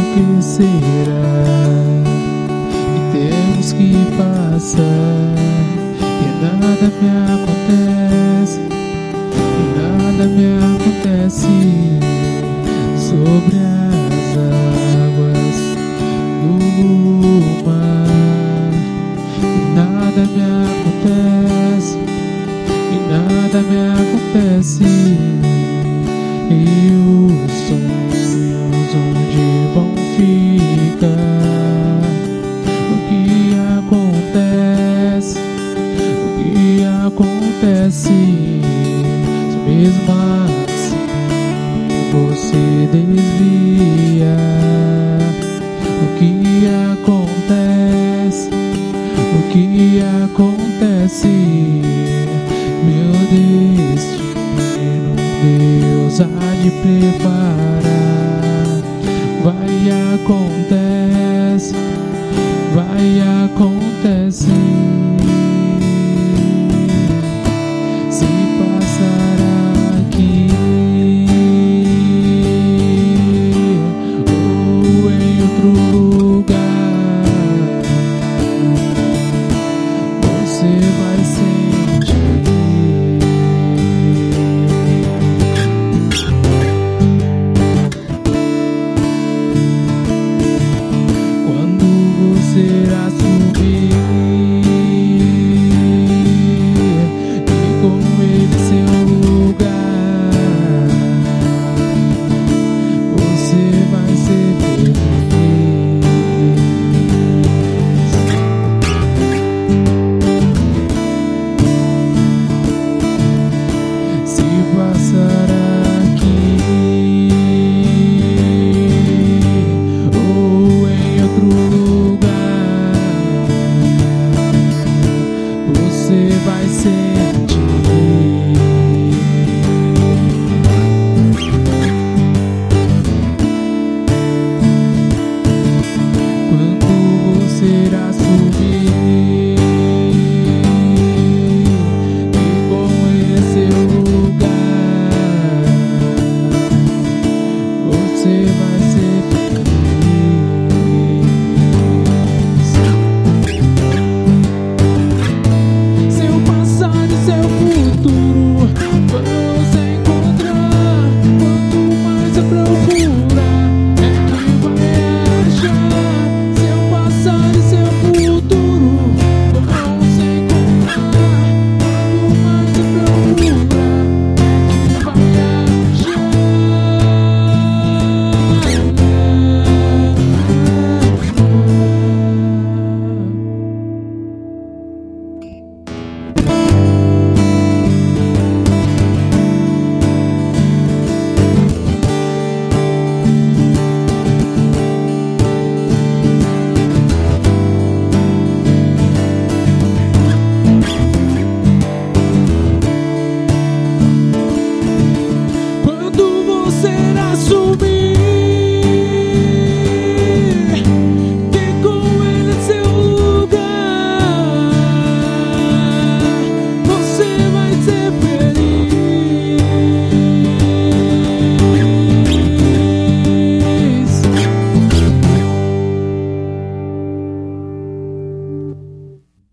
que será que temos que passar, e nada me acontece, e nada me acontece sobre as águas do mar. E nada me acontece, e nada me acontece, e os sonhos onde vão ficar? O que acontece? O que acontece? Se mesmo assim você desvia, o que acontece? O que acontece? Meu destino Deus há de preparar. Vai, acontece, vai, acontece.